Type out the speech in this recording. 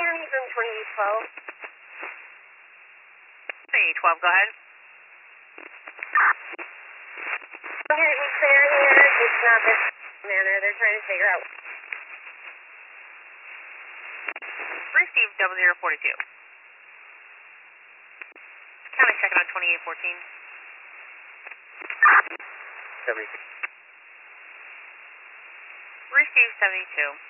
County from 2812. 2812, go ahead. I'm going to be clear here. It's not this manner. They're trying to figure out. Received 0042. County checking on 2814. 72. Received 72.